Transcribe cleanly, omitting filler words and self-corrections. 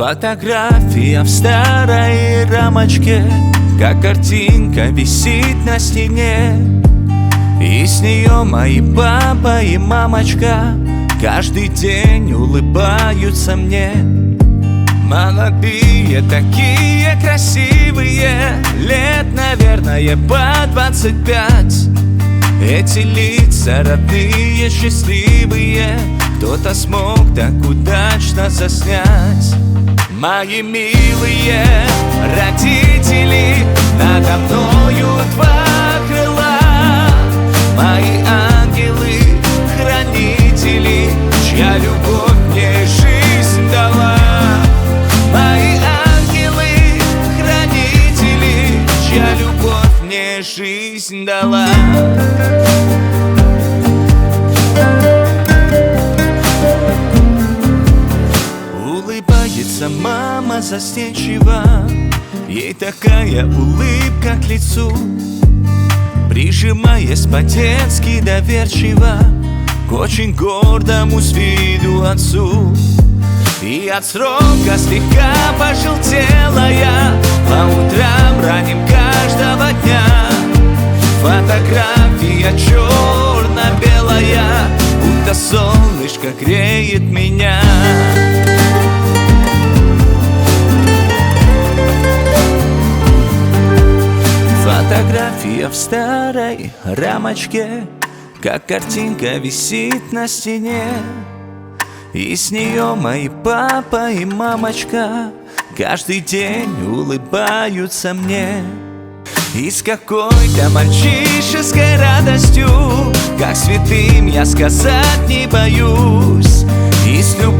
Фотография в старой рамочке, как картинка висит на стене. И с нее мои папа и мамочка каждый день улыбаются мне. Молодые, такие красивые, лет, наверное, по 25. Эти лица родные, счастливые, кто-то смог так удачно заснять. Мои милые родители, надо мною два крыла. Мои ангелы, хранители, чья любовь мне жизнь дала. Мои ангелы, хранители, чья любовь мне жизнь дала. Улыбается мама застенчиво, ей такая улыбка к лицу, прижимаясь по-детски доверчиво к очень гордому с виду отцу. И от срока слегка пожелтела я по утрам ранним каждого дня. Фотография черно-белая, будто солнышко греет меня. Фотография в старой рамочке, как картинка висит на стене. И с нее мои папа и мамочка каждый день улыбаются мне. И с какой-то мальчишеской радостью, как святым я сказать не боюсь, и с любовью